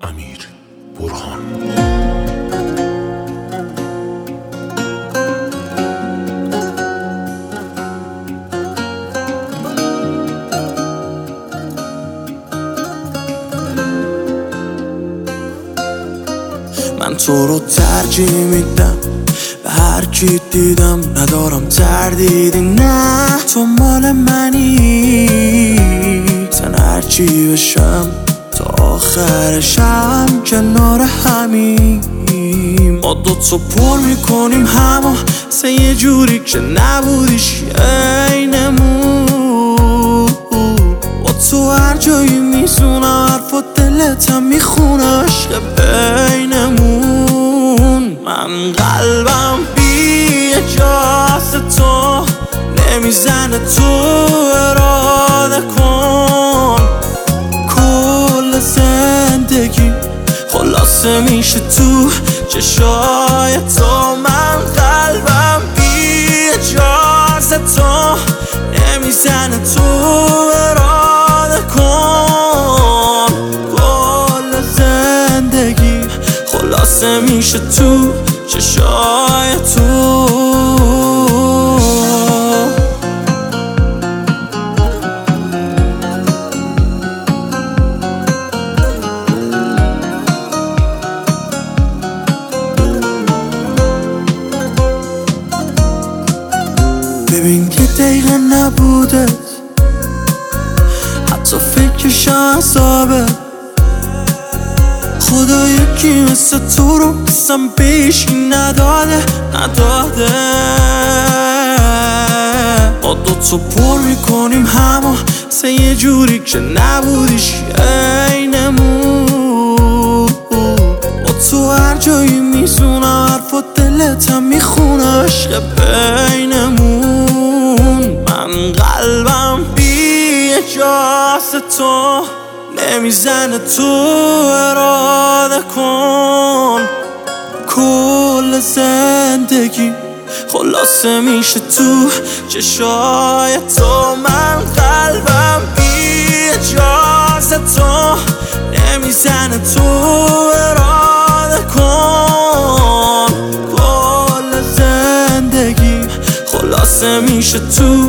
امیر برهان. من تو رو ترجیح میدم به هر کی دیدم، ندارم تردیدی، نه تو مال منی. زن هرچی بشم تا آخرشم کنار همیم. ما دوتا پر میکنیم همو سه یه جوری که نبودیش عینمون. با تو هر جایی میزونم حرفات دلتم میخونه عشق بینمون. من قلبم بی اجازه تو نمیزنه، تو اراده کن. کل زندگی خلاصه میشه تو چشای تو. من قلبم بی اجازه تو نمیزنه، تو اراده کن. کل زندگی خلاصه میشه تو چشای تو. ببین که دقیقه نبوده، حتی فکرش عذابه. خدا یکی مثل تو رو بسم پیشی نداده. ما دوتا پر میکنیم همو سه یه جوری که نبودیش عینمون. با تو هر جایی میزونم حرفات دلتم میخونه عشق بینمون. من قلبم بی اجازه تو نمیزنه، تو اراده کن. کل زندگی خلاصه میشه تو چشای تو. من قلبم بی اجازه تو نمیزنه، تو اراده کن. کل زندگی خلاصه میشه تو